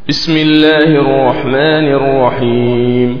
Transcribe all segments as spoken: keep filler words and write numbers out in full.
بسم الله الرحمن الرحيم.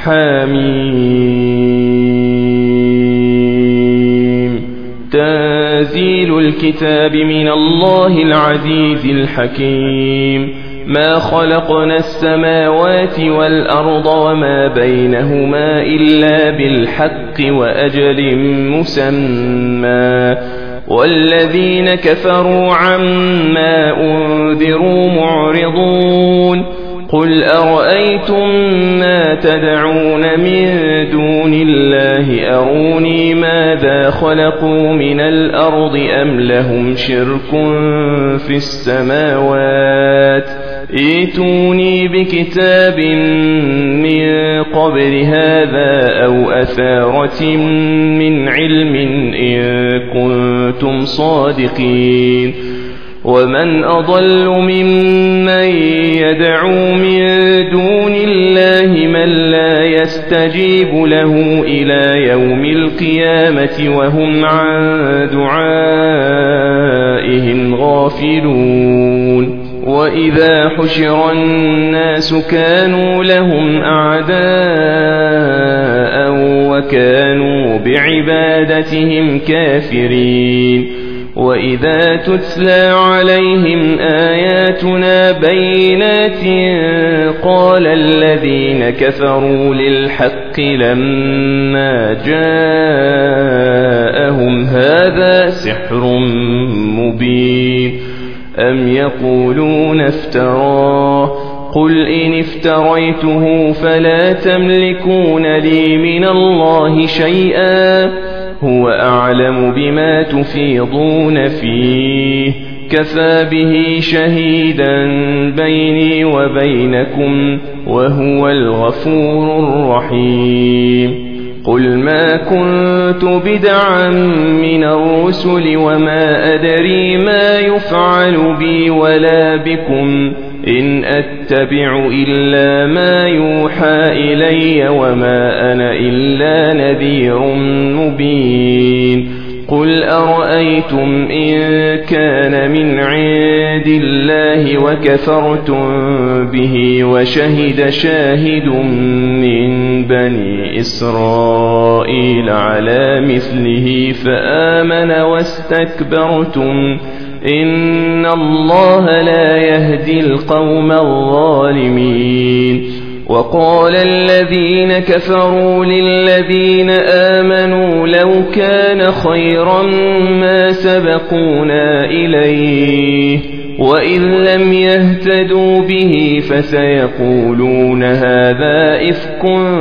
حميم. تنزيل الكتاب من الله العزيز الحكيم. ما خلقنا السماوات والأرض وما بينهما إلا بالحق وأجل مسمى، والذين كفروا عما أنذروا معرضون. قل أرأيتم ما تدعون من دون الله أروني ماذا خلقوا من الأرض أم لهم شرك في السماوات، ائتوني بكتاب من قبل هذا أو أثارة من علم إن كنتم صادقين. ومن أضل ممن يدعو من دون الله من لا يستجيب له إلى يوم القيامة وهم عن دعائهم غافلون. وإذا حشر الناس كانوا لهم أعداء وكانوا بعبادتهم كافرين. وإذا تتلى عليهم آياتنا بينات قال الذين كفروا للحق لما جاءهم هذا سحر مبين أم يقولون افتراه قل إن افتريته فلا تملكون لي من الله شيئا هو أعلم بما تفيضون فيه كفى به شهيدا بيني وبينكم وهو الغفور الرحيم. قل ما كنت بدعا من الرسل وما أدري ما يفعل بي ولا بكم إن أتبع إلا ما يوحى إلي وما أنا إلا نذير مبين. قل أرأيتم إن كان من عند الله وكفرتم به وشهد شاهد من بني إسرائيل على مثله فآمن واستكبرتم إن الله لا يهدي القوم الظالمين. وقال الذين كفروا للذين آمنوا لو كان خيرا ما سبقونا إليه وإذ لم يهتدوا به فسيقولون هذا إفك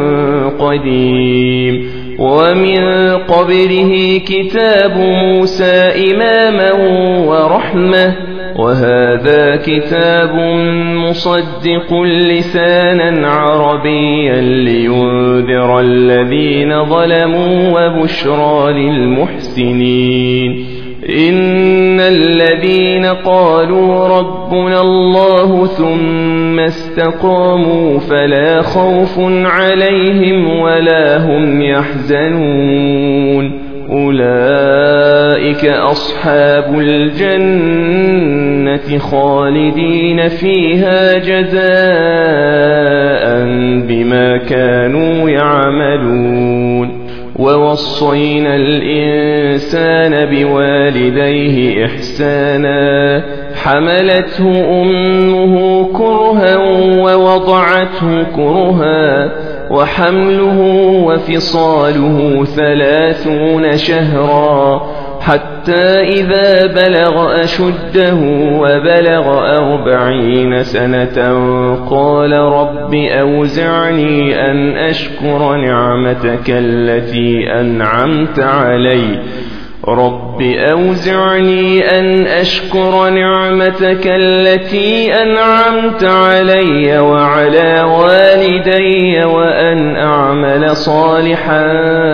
قديم. ومن قبله كتاب موسى إماما ورحمة وهذا كتاب مصدق لسانا عربيا لينذر الذين ظلموا وبشرى للمحسنين. إن الذين قالوا ربنا الله ثم استقاموا فلا خوف عليهم ولا هم يحزنون أولئك أصحاب الجنة خالدين فيها جزاء بما كانوا يعملون. ووصينا الإنسان بوالديه إحسانا حملته أمه كرها ووضعته كرها وحمله وفصاله ثلاثون شهرا حتى إذا بلغ أشده وبلغ أربعين سنة قال رب أوزعني أن أشكر نعمتك التي أنعمت علي رب أوزعني أن أشكر نعمتك التي أنعمت علي وعلى والدي وأن أعمل صالحا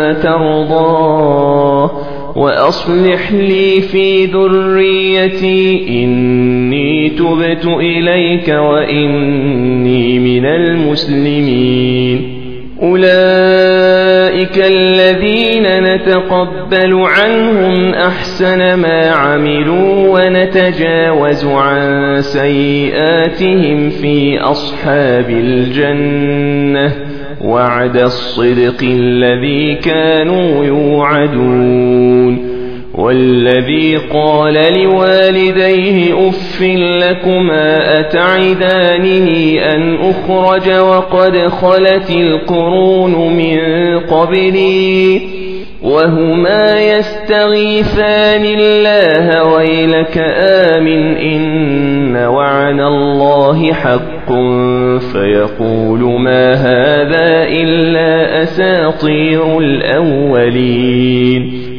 ترضاه وأصلح لي في ذريتي إني تبت إليك وإني من المسلمين. أولئك الذين نتقبل عنهم أحسن ما عملوا ونتجاوز عن سيئاتهم في أصحاب الجنة وعد الصدق الذي كانوا يوعدون. والذي قال لوالديه أف لكما أتعدانه أن أخرج وقد خلت القرون من قبلي وهما يستغيثان الله ويلك آمن إن وعد الله حق فيقول ما هذا إلا أساطير الأولين.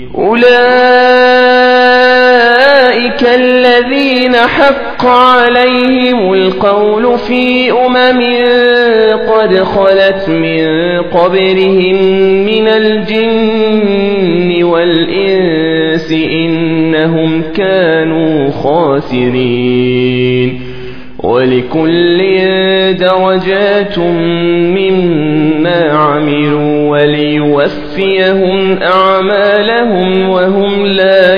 أولئك الذين حق عليهم القول في أمم قد خلت من قبلهم من الجن والإنس إنهم كانوا خاسرين. ولكل درجات مما عملوا وليوفيهم أعمالهم وهم لا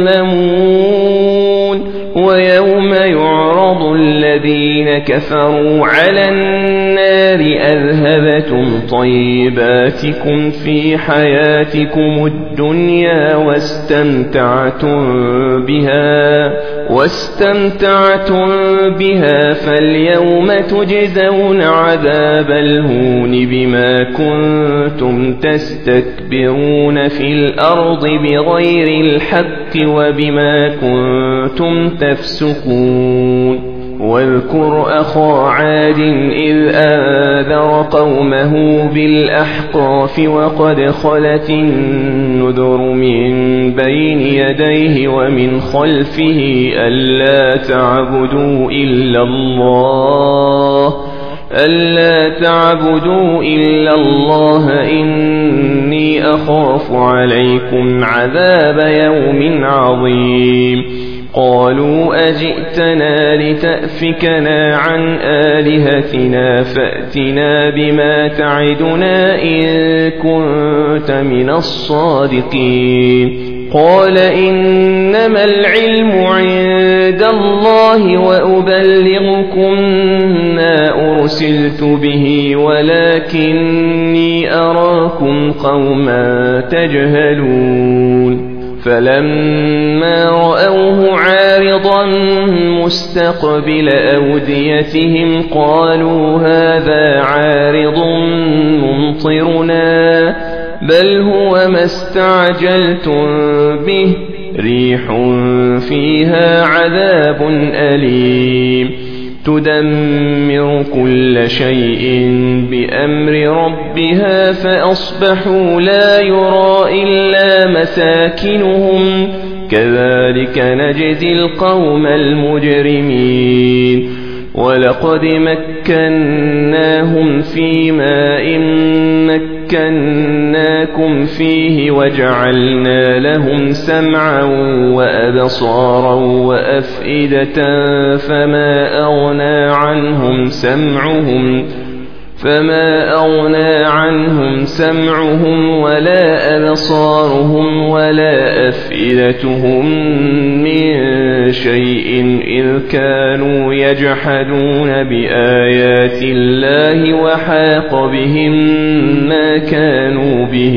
يظلمون. ويوم يعرض الذين كفروا على النار أذهبتم طيباتكم في حياتكم الدنيا واستمتعتم بها واستمتعتم بها فاليوم تجزون عذاب الهون بما كنتم تستكبرون في الأرض بغير الحق وبما كنتم تفسقون. واذكر أخا عاد إذ أنذر قومه بالأحقاف وقد خلت النذر من بين يديه ومن خلفه ألا تعبدوا إلا الله ألا تعبدوا إلا الله إني أخاف عليكم عذاب يوم عظيم. قالوا أجئتنا لتأفكنا عن آلهتنا فأتنا بما تعدنا إن كنت من الصادقين. قال إنما العلم عند الله وأبلغكم ما أرسلت به ولكني أراكم قوما تجهلون. فلما رأوه عارضا مستقبل أوديتهم قالوا هذا عارض ممطرنا بل هو ما استعجلتم به ريح فيها عذاب أليم تدمر كل شيء بأمر ربها فأصبحوا لا يرى إلا مساكنهم كذلك نجزي القوم المجرمين. ولقد مكناهم في ماء مكناكم فيه وجعلنا لهم سمعا وأبصارا وأفئدة فما أغنى عنهم سمعهم فما أغنى عنهم سمعهم ولا أبصارهم ولا أفئدتهم من شيء إذ كانوا يجحدون بآيات الله وحاق بهم ما كانوا به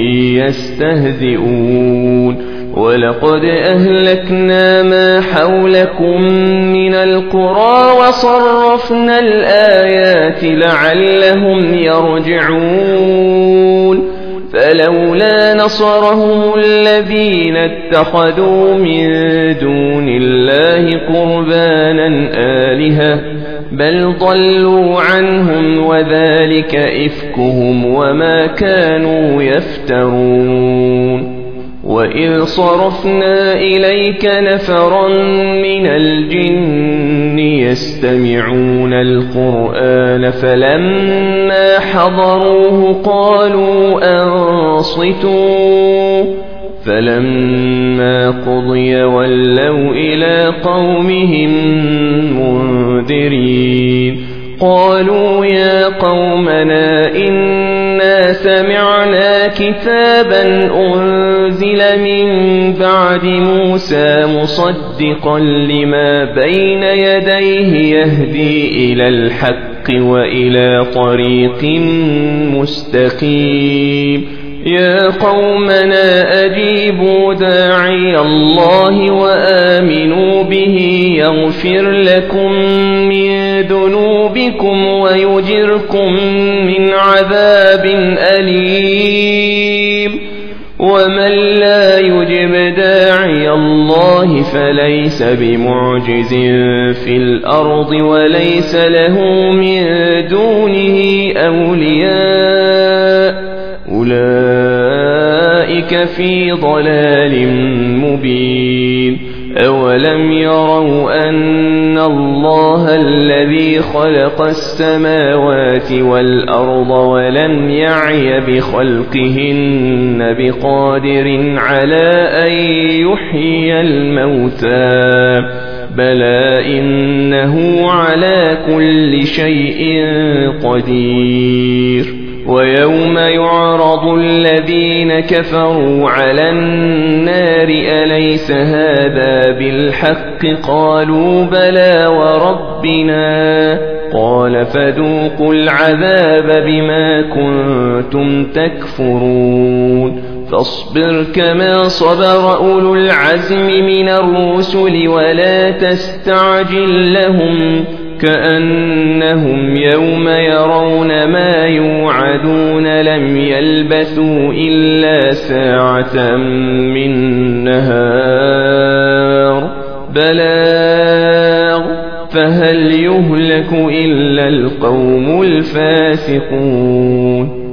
يستهزئون. ولقد أهلكنا ما حولكم من القرى وصرفنا الآيات لعلهم يرجعون. فلولا نصرهم الذين اتخذوا من دون الله قربانا آلهة بل ضلوا عنهم وذلك إفكهم وما كانوا يفترون. وإذ صرفنا إليك نفرا من الجن يستمعون القرآن فلما حضروه قالوا أنصتوا فلما قضي ولوا إلى قومهم منذرين. قالوا يا قومنا إنا سمعنا كتابا أنزل من بعد موسى مصدقا لما بين يديه يهدي إلى الحق وإلى طريق مستقيم يا قومنا أجيبوا داعي الله وآمنوا به يغفر لكم من ذنوبكم ويجركم من عذاب أليم ومن لا يجب داعي الله فليس بمعجز في الأرض وليس له من دونه أولياء أولئك في ضلال مبين أولم يروا أن الله الذي خلق السماوات والأرض ولم يعي بخلقهن بقادر على أن يحيي الموتى بلى إنه على كل شيء قدير ويوم يعرض الذين كفروا على النار أليس هذا بالحق قالوا بلى وربنا قال فذوقوا العذاب بما كنتم تكفرون فاصبر كما صبر أولو العزم من الرسل ولا تستعجل لهم كأنهم يوم يرون ما يوعدون لم يلبثوا إلا ساعة من نهار بلاغ فهل يهلك إلا القوم الفاسقون